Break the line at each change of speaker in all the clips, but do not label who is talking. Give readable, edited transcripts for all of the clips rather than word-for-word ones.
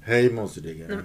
Hej monsterdiggare.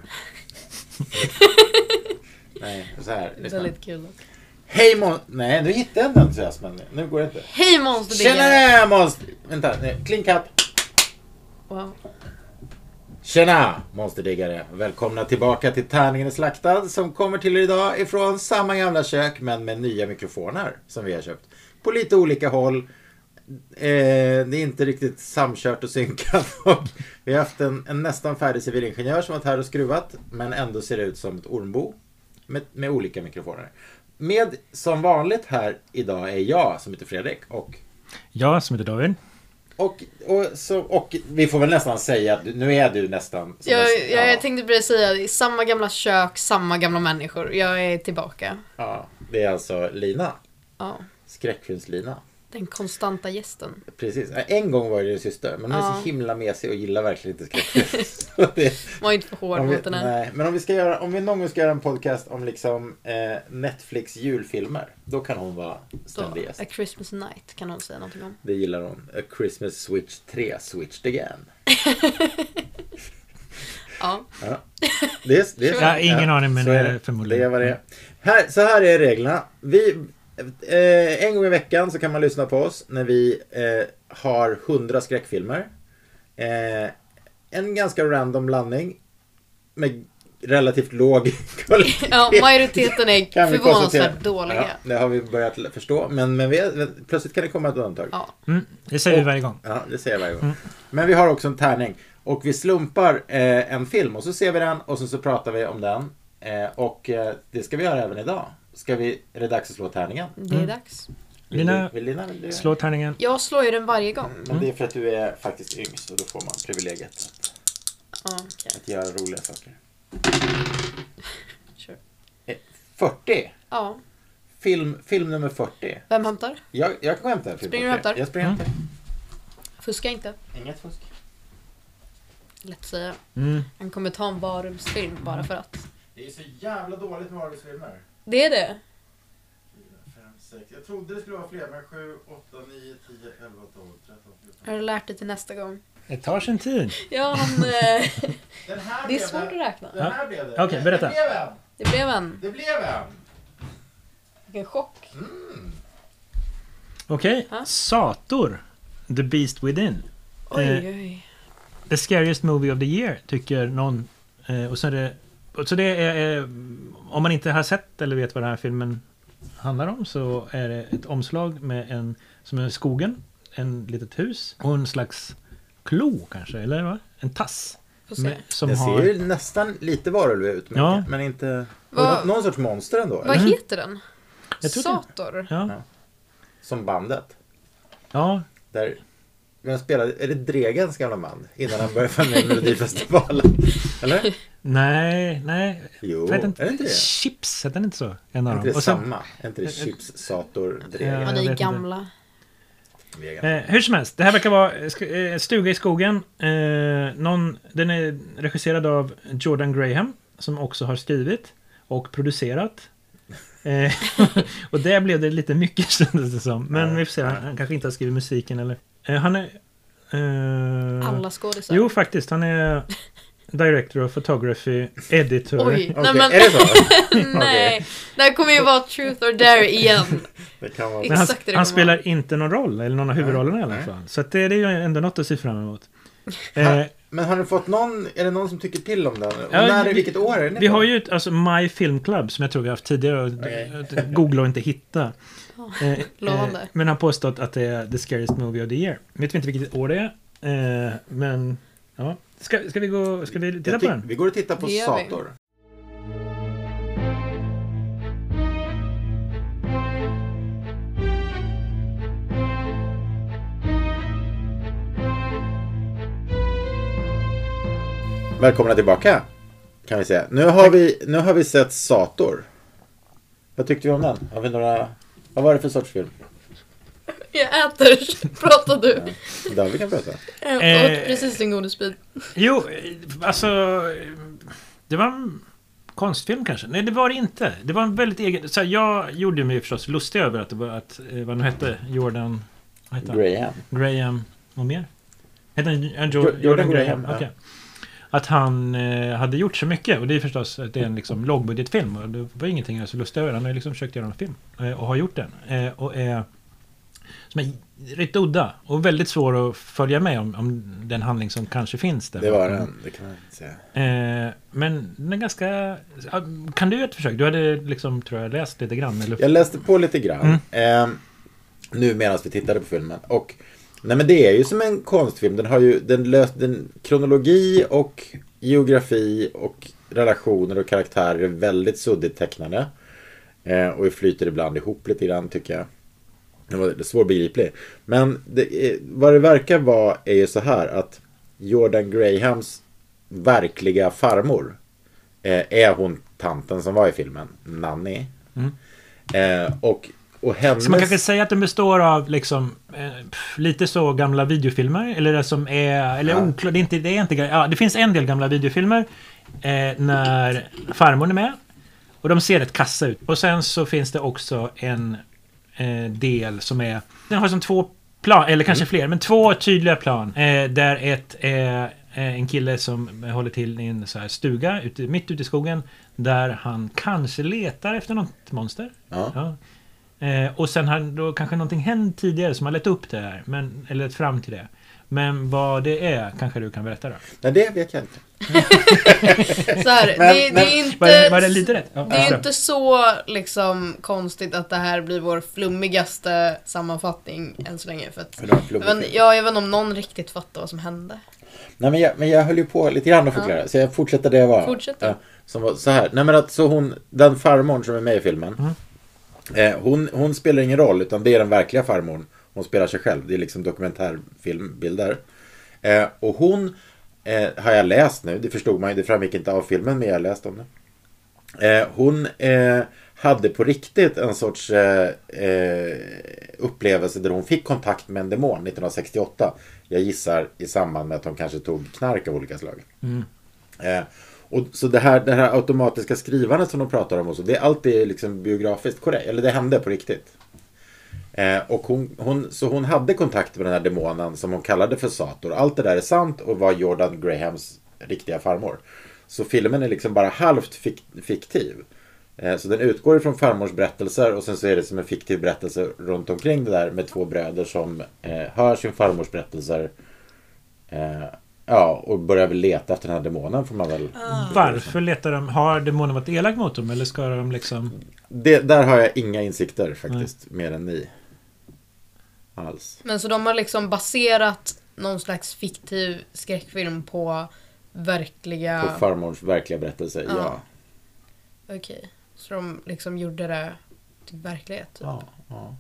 Nej, så här.
Det är lite kul.
Hej Nej, nu hittar jag inte entusiasmen. Nu går det inte.
Hej monsterdiggare.
Tjena monster... Vänta, nej. Klinkapp.
Wow.
Tjena monsterdiggare. Välkomna tillbaka till Tärningen är slaktad som kommer till er idag ifrån samma gamla kök men med nya mikrofoner som vi har köpt. På lite olika håll. Det är inte riktigt samkört och synkat. Och vi har haft en nästan färdig civilingenjör som varit här och skruvat men ändå ser ut som ett ormbo med olika mikrofoner. Med som vanligt här idag är jag som heter Fredrik och
jag som heter David.
Och vi får väl nästan säga att nu är du nästan
jag tänkte precis säga samma gamla kök, samma gamla människor. Jag är tillbaka.
Ja, det är alltså Lina.
Ja.
Skräckfilms-Lina.
Den konstanta gästen.
Precis. En gång var det din syster, men hon är så himla mesig och gillar verkligen inte skräckfilm.
Var inte för hård mot den här.
Nej, men om vi någon gång ska göra en podcast om liksom Netflix julfilmer, då kan hon vara ständig gäst.
A Christmas Night kan hon säga någonting om.
Det gillar hon. A Christmas Switch 3 Switched again.
Ja.
Det
jag har ingen aning, men
det är
förmodligen.
Det är vad det är. Så här är reglerna. En gång i veckan så kan man lyssna på oss när vi har 100 skräckfilmer. En ganska random blandning med relativt låg kvalitet.
Ja, majoriteten är förvånansvärt dåliga.
Ja, det har vi börjat förstå. Men plötsligt kan det komma ett undantag.
Ja.
Det säger vi varje gång.
Ja, det säger jag varje gång. Men vi har också en tärning. Och vi slumpar en film och så ser vi den och så pratar vi om den. Och det ska vi göra även idag. Är det dags att slå tärningen?
Det är dags.
Lina, slå tärningen.
Jag slår ju den varje gång.
Men det är för att du är faktiskt yngst och då får man privilegiet att göra roliga saker.
Sure.
40?
Ja.
Film nummer 40.
Vem hämtar?
Jag kan hämta.
Springer du hämtar?
Jag springer hämtar.
Fuska inte.
Inget fusk.
Lätt att säga. Han kommer ta en varulvsfilm bara för att.
Det är så jävla dåligt med varulvsfilmer.
Det är det.
4, 5, 6. Jag trodde det skulle vara fler, men 7, 8, 9, 10, 11, 12, 13, 14.
Har du lärt dig till nästa gång?
Det tar sin tid.
Ja,
Den här
det är svårt att räkna.
Den här blev det.
Okej, berätta.
Det blev en. Vilken chock.
Okej, Sator. The Beast Within.
Oj.
The scariest movie of the year, tycker någon. Så det är om man inte har sett eller vet vad den här filmen handlar om, så är det ett omslag med som är skogen, en litet hus och en slags klo kanske, eller vad? En tass.
Som ser ju nästan lite varulv ut, men inte någon sorts monster ändå.
Vad heter den?
Sator. Ja.
Som bandet.
Ja.
Där vem spelade, är det Dregens gamla band innan han började med Melodifestivalen? Eller?
Nej.
Jo, är det inte det?
Chips, heter den inte så? En av
dem.
Inte
det samma? Är inte det Chips, Sator, Dregen?
Ja, det är gamla.
Hur som helst, det här verkar vara Stuga i skogen. Den är regisserad av Jordan Graham, som också har skrivit och producerat. Och där blev det lite mycket, kändes det som. Men vi får se, han kanske inte har skrivit musiken eller... Han är...
alla skådespelare.
Jo, faktiskt. Han är director of photography, editor.
Oj,
nej men... Är det så?
Nej, det här kommer ju vara Truth or Dare igen.
Det kan vara...
Men han spelar inte någon roll, eller någon av huvudrollerna i alla fall. Så att det är ju ändå något att se fram emot.
Men har du fått är det någon som tycker till om den? Vilket år är det?
Vi har ju My Film Club som jag tror vi har haft tidigare och googla och inte hitta. Men har påstått att det är the scariest movie of the year. Vet vi inte vilket år det är. Men ja. Ska vi titta på den?
Vi går och tittar på Sator. Välkomna tillbaka, kan vi säga. Nu har vi sett Sator. Vad tyckte vi om den? Har vi vad var det för sorts film?
Jag äter, pratar du.
Ja, vi kan prata.
Jag åt precis en godisbit.
Jo, alltså det var en konstfilm kanske. Nej, det var det inte. Det var en väldigt egen... Så här, jag gjorde mig förstås lustig över att det var vad nu hette Jordan...
Graham.
Graham. Vad mer? Hette han
Jordan Graham.
Okej. att han hade gjort så mycket. Och det är förstås att det är en liksom lågbudgetfilm. Och det var ingenting jag så lustig över. Han har liksom försökt göra en film. Och har gjort den. Och är som är rätt udda. Och väldigt svår att följa med om den handling som kanske finns där.
Det var den, det kan man inte säga.
Men den är ganska... Kan du göra ett försök? Du hade liksom, tror jag, läst lite grann. Eller?
Jag läste på lite grann. Nu medan vi tittade på filmen. Och nej, men det är ju som en konstfilm. Den har ju den kronologi och geografi och relationer och karaktärer är väldigt suddigt tecknade. Och flyter ibland ihop lite grann, tycker jag. Det var svårbegripligt. Men vad det verkar vara är ju så här att Jordan Grahams verkliga farmor är hon tanten som var i filmen, Nanny. Och hennes...
Så man kanske säga att den består av liksom lite så gamla videofilmer eller det som är eller oklart, det finns en del gamla videofilmer när farmor är med och de ser rätt kassa ut. Och sen så finns det också en del som är, den har som 2 plan eller kanske fler, men 2 tydliga plan där ett är en kille som håller till i en så här stuga mitt ute i skogen där han kanske letar efter något monster. Ja. Och sen har då kanske någonting hänt tidigare som har lett upp det här, eller lett fram till det. Men vad det är kanske du kan berätta då?
Nej, det vet jag inte.
Så här, det är inte...
Var det lite rätt?
Det är inte så liksom konstigt att det här blir vår flummigaste sammanfattning än så länge. För att, jag vet inte om någon riktigt fattar vad som hände.
Nej, men jag höll ju på lite grann att förklara. Så jag fortsätter det jag var.
Fortsätt.
Som var så här. Nej, men att så den farmor som är med i filmen. Hon spelar ingen roll, utan det är den verkliga farmor. Hon spelar sig själv. Det är liksom dokumentärfilmbilder. Och hon har jag läst nu. Det förstod man ju. Det framgick inte av filmen, men jag har läst om det. Hon hade på riktigt en sorts upplevelse där hon fick kontakt med en demon 1968. Jag gissar i samband med att hon kanske tog knark av olika slag. Och så det här automatiska skrivandet som de pratar om också, det är alltid liksom biografiskt korrekt, eller det hände på riktigt. Och hon hade kontakt med den här demonen som hon kallade för Sator. Allt det där är sant och var Jordan Grahams riktiga farmor. Så filmen är liksom bara halvt fiktiv. Så den utgår ifrån farmors berättelser och sen så är det som en fiktiv berättelse runt omkring det där med 2 bröder som hör sin farmors berättelser. Ja, och börjar väl leta efter den här demonen, får man väl...
Varför letar de? Har demonen varit elak mot dem? Eller ska de liksom...
Där har jag inga insikter faktiskt, mer än ni. Alls.
Men så de har liksom baserat någon slags fiktiv skräckfilm på verkliga...
På farmors verkliga berättelse, ja.
Okej. Så de liksom gjorde det till verklighet? Typ.
Ja.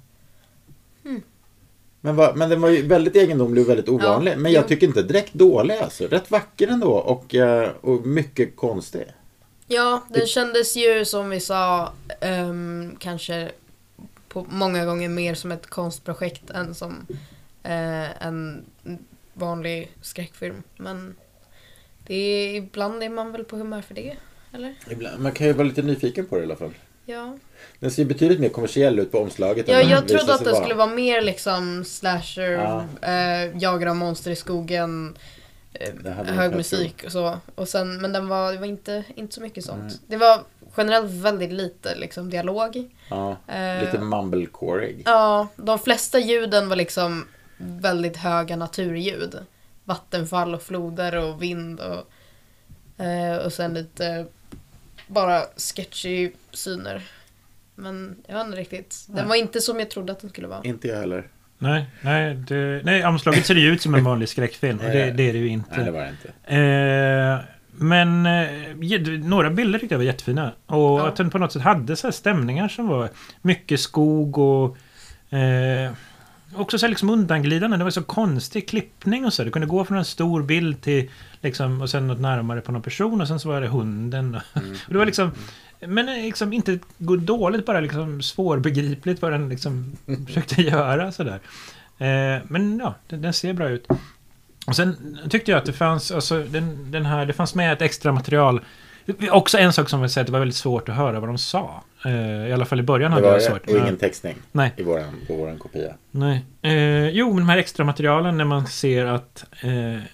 Men den var ju väldigt egendomlig och väldigt ovanlig. Men jag tycker inte direkt dålig alltså. Rätt vacker ändå och mycket konstig.
Ja, den kändes ju som vi sa kanske på många gånger mer som ett konstprojekt än som en vanlig skräckfilm. Men ibland är man väl på humör för det, eller?
Ibland, man kan ju vara lite nyfiken på det i alla fall.
Ja.
Den ser betydligt mer kommersiell ut på omslaget.
Ja, jag trodde att det skulle vara mer liksom slasher, jagar av monster i skogen, hög musik och så. Och sen, men det var inte så mycket sånt. Det var generellt väldigt lite liksom dialog.
Ja, lite mumblecoreig.
Ja, de flesta ljuden var liksom väldigt höga naturljud. Vattenfall och floder och vind och sen lite bara sketchy syner. Men jag vet inte riktigt. Den var inte som jag trodde att den skulle vara.
Inte jag heller.
Nej, omslaget ser ju ut som en vanlig skräckfilm. Och det är det ju inte.
Nej, det var det inte.
Men några bilder tyckte jag var jättefina. Och att den på något sätt hade så här stämningar som var mycket skog och också så här liksom undanglidande. Det var så konstig klippning och så. Det kunde gå från en stor bild till liksom, och sen något närmare på någon person och sen så var det hunden. Och det var liksom men liksom inte gå dåligt, bara liksom svårbegripligt vad den liksom försökte göra sådär. Men ja, den ser bra ut. Och sen tyckte jag att det fanns alltså det fanns med ett extra material. Också en sak som jag säger, att det var väldigt svårt att höra vad de sa. I alla fall i början hade jag svårt.
Och ingen textning.
Nej.
På våran kopia.
Nej. Jo, men de här extra materialen när man ser att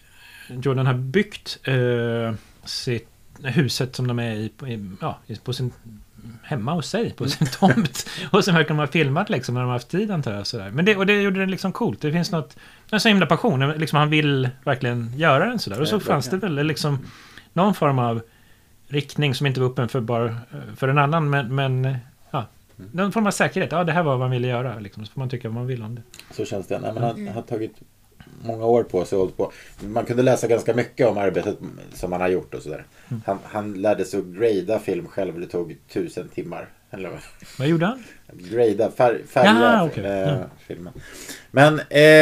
Jordan har byggt sitt huset som de är i på sin hemma hos sig, på sin tomt. Och sen verkar de ha filmat liksom när de har haft tid, antar jag. Sådär. Men det gjorde det liksom coolt. Det finns en så himla passion. Liksom, han vill verkligen göra den sådär. Och så fanns det väl liksom någon form av riktning som inte var öppen för en annan. Men någon form av säkerhet. Ja, det här var vad man ville göra. Liksom. Så får man tycka vad man vill om det.
Så känns det. Nej, men han har tagit många år på sig. Man kunde läsa ganska mycket om arbetet som han har gjort och sådär. Han lärde sig att grada film själv. Det tog 1000 timmar. Eller
vad gjorde han?
Grada, färga filmen. Men,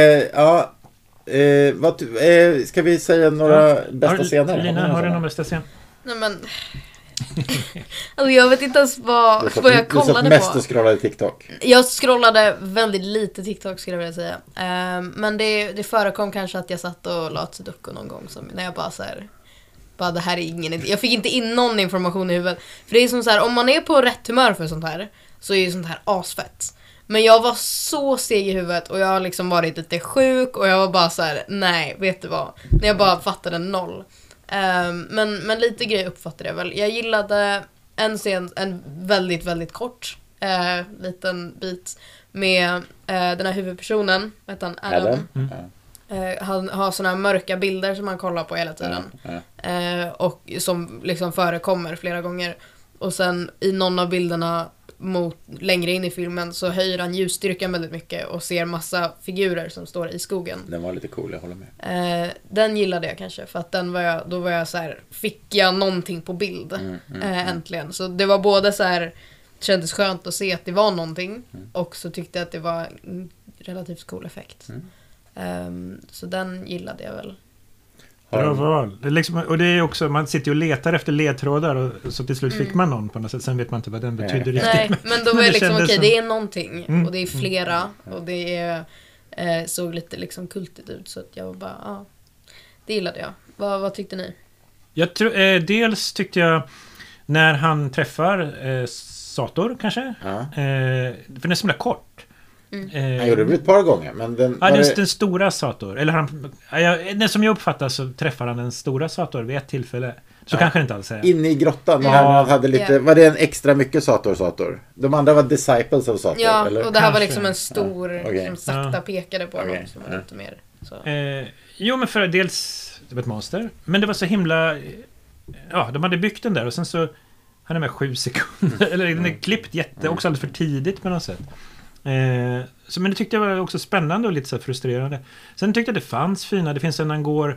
ska vi säga några bästa scener?
Lina, har du några bästa scener?
Nej, men... alltså, jag vet inte ens vad jag kollade på. Du
mest och scrollade TikTok.
Jag scrollade väldigt lite TikTok, skulle jag vilja säga. Men det förekom kanske att jag satt och la ett sudoku någon gång när jag bara det här är ingen idé. Jag fick inte in någon information i huvudet. För det är som så här, om man är på rätt humör för sånt här, så är ju sånt här asfett. Men jag var så seg i huvudet och jag har liksom varit lite sjuk och jag var bara så här: nej, vet du vad? När jag bara fattade noll. Men lite grejer uppfattade jag väl. Jag gillade en scen, en väldigt, väldigt kort liten bit med den här huvudpersonen, vet han, Adam. Han har såna här mörka bilder som han kollar på hela tiden. Och som liksom förekommer flera gånger. Och sen i någon av bilderna längre in i filmen så höjer han ljusstyrkan väldigt mycket och ser massa figurer som står i skogen.
Den var lite cool, jag håller med.
Den gillade jag kanske, för att då var jag så här, fick jag någonting på bild äntligen. Så det var både så här, det kändes skönt att se att det var någonting, och så tyckte jag att det var en relativt cool effekt. Så den gillade jag väl.
Bra val. Och det är också, man sitter och letar efter ledtrådar och så till slut fick man någon på något sätt. Sen vet man inte vad den betyder riktigt.
Nej, men då var jag liksom okej, det är någonting och det är flera och det är såg lite liksom kultigt ut, så att jag var bara, det gillade jag. Vad tyckte ni? Jag
tror, dels tyckte jag när han träffar Sator kanske, för den är så kort.
Han gjorde det ett par gånger, men
den stora Sator, eller den som jag uppfattar så träffar han den stora Sator vid ett tillfälle. Så kanske inte alls är.
Inne i grottan han hade lite, var det en extra mycket Sator? De andra var disciples av Sator, eller?
Och det här var liksom en stor som sakta pekade på honom som var lite mer så.
Jo, men för dels det var ett monster, men det var så himla de hade byggt den där och sen så han är med 7 sekunder eller den är klippt också alldeles för tidigt på något sätt. Men det tyckte jag var också spännande och lite så frustrerande. Sen tyckte jag det fanns fina. Det finns en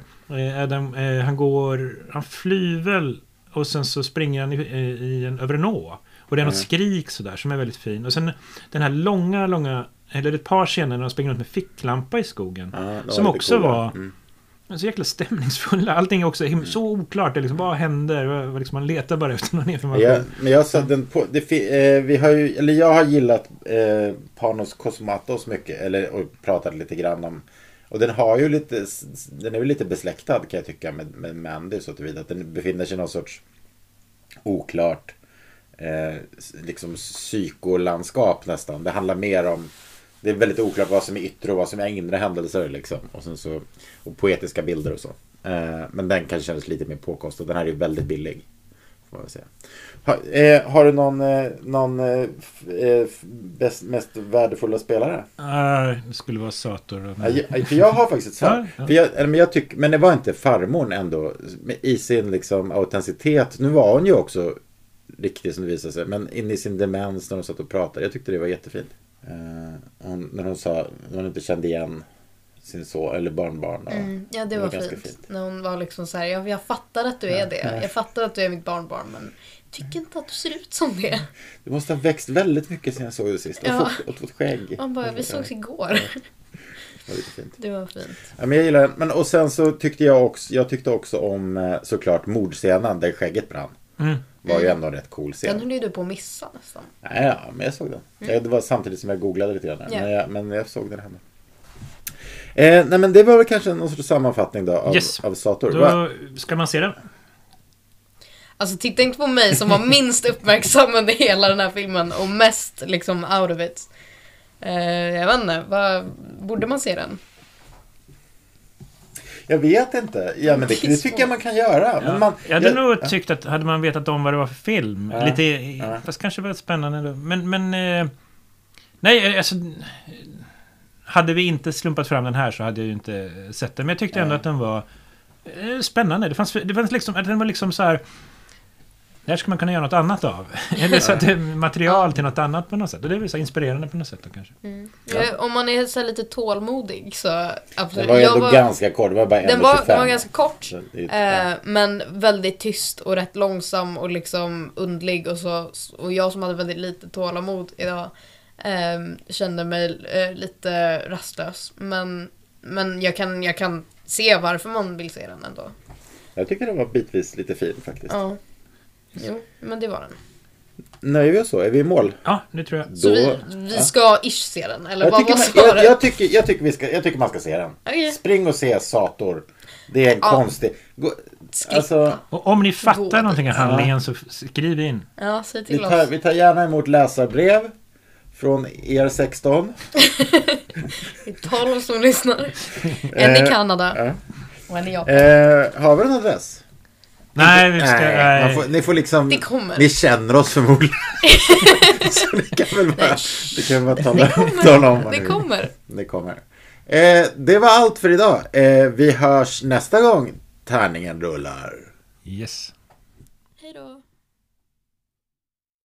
han flyr väl och sen så springer han över en å. Och det är något skrik sådär som är väldigt fin. Och sen den här långa eller ett par scener när de springer runt med ficklampa i skogen. Som också var så jäkla stämningsfulla. Allting är också så oklart. Det liksom, vad händer? Liksom, man letar bara efter någon information.
Men jag sa den på, jag har gillat Panos Cosmatos mycket, och pratat lite grann om, och den har ju den är ju lite besläktad, kan jag tycka, med Mandy, så tillvida att den befinner sig i någon sorts oklart liksom psykolandskap nästan. Det handlar mer om, det är väldigt oklart vad som är yttre och vad som är inre händelser liksom. Och poetiska bilder och så. Men den kanske känns lite mer påkostad. Den här är ju väldigt billig, får man säga. Har du någon mest värdefulla spelare?
Det skulle vara Sator.
För jag har faktiskt ett svar. Men det var inte farmor ändå i sin liksom autenticitet. Nu var hon ju också riktigt, som det visade sig, men in i sin demens när hon satt och pratade. Jag tyckte det var jättefint. När hon sa att hon inte kände igen sin son eller barnbarn.
Ja, det var fint. När hon var liksom så här, jag fattar att du är det. Jag fattar att du är mitt barnbarn, men tycker inte att du ser ut som det.
Du måste ha växt väldigt mycket sen jag såg det sist. Och fått skägg.
Man bara, vi sågs igår.
Det var lite fint.
Det var fint.
Ja, men jag gillar den. Men och sen så tyckte jag tyckte också om såklart mordscenen där skägget brann. Var ju ändå en rätt cool scen.
Den höll ju du på att missa nästan.
Ja, men jag såg den. Det var samtidigt som jag googlade lite grann. Men jag såg den hemma. Nej, men det var väl kanske någon sorts sammanfattning då av Sator.
Då ska man se den.
Alltså titta inte på mig som var minst uppmärksam under hela den här filmen och mest liksom out of it. Jag vet inte, borde man se den?
Jag vet inte. Ja, men det tycker jag man kan göra.
Ja.
Men
jag hade nog tyckt att hade man vetat om vad det var för film.
Ja.
Fast kanske var det spännande. Men nej, alltså... Hade vi inte slumpat fram den här så hade jag ju inte sett den. Men jag tyckte ändå att den var spännande. Det fanns liksom, att den var liksom så här... Där ska man kunna göra något annat av. Eller så att det är material till något annat på något sätt. Och det är väl så inspirerande på något sätt då, kanske.
Om man är så här lite tålmodig så absolut.
Den var ändå ganska kort. Det var bara 1:25.
Den var ganska kort. Men väldigt tyst och rätt långsam och liksom undlig. Och jag som hade väldigt lite tålamod idag kände mig lite rastlös. Men jag kan se varför man vill se den ändå.
Jag tycker den var bitvis lite fin faktiskt.
Ja. Jo, men det var den.
Nöjer vi oss så? Är vi i mål?
Ja, det tror jag.
Så vi ska ish se den? Eller vad
jag tycker man ska se den.
Okay.
Spring och se Sator. Det är en konstig... Alltså,
och om ni fattar någonting av handlingen så skriv in.
Ja, säg till oss.
Vi tar gärna emot läsarbrev från er 16.
Det är 12 som lyssnar. En i Kanada. Och en i Japan.
Har vi en adress?
Nej, vi ska...
Ni får liksom...
Det kommer.
Ni känner oss förmodligen. Så ni kan väl bara tala om vad
det kommer.
Det kommer. Det var allt för idag. Vi hörs nästa gång tärningen rullar.
Yes.
Hej då.